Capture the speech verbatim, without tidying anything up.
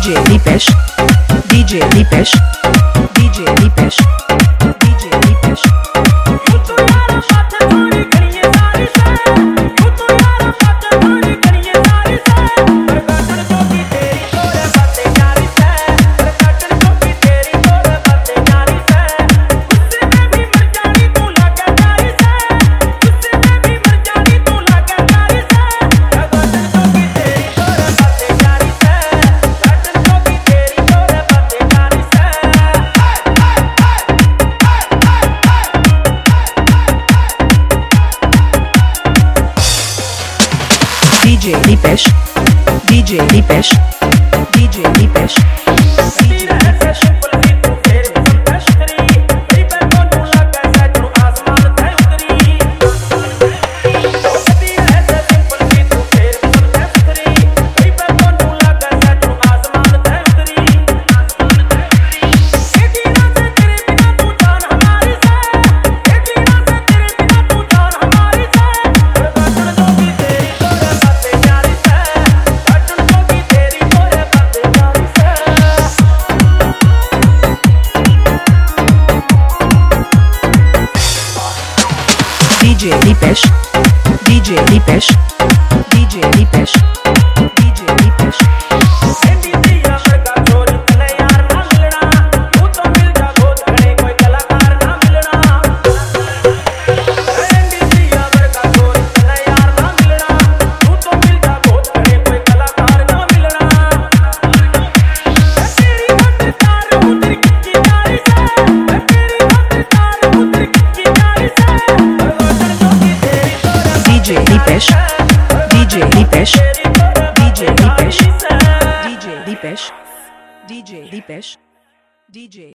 DJ Dipesh, DJ Dipesh, DJ Dipesh, DJ Dipesh. यूं तो यारा बात थोड़ी करिए सारी से, यूं तो यारा बात थोड़ी करिए सारी से, पर काटन जो की तेरी तोरे बातें यारी से, पर काटन जो की तेरी तोरे बातें यारी से, गुस्से में भी मर जानी तू लगा यारी से, गुस्से में भी मर जानी तू लगा यारी से, काटन जो की तेरी तोरे बातें यारी से, काटन जो की तेरी तोरे बातें यारी से। DJ Dipesh, DJ Dipesh, DJ Dipesh, DJ Dipesh. DJ Dipesh, DJ Dipesh, DJ Dipesh, DJ Dipesh. एंडी दिया बड़का चोरी तने यार ना मिलना, तू तो मिल जा गोद खड़े कोई कलाकार ना मिलना। एंडी दिया बड़का चोरी तने यार ना मिलना, तू तो मिल जा गोद खड़े कोई कलाकार ना मिलना। तेरी खातिर तार उतर की यारी से, तेरी खातिर तार उतर की यारी से, DJ Dipesh, DJ Dipesh, DJ Dipesh, DJ Dipesh, DJ Dipesh, DJ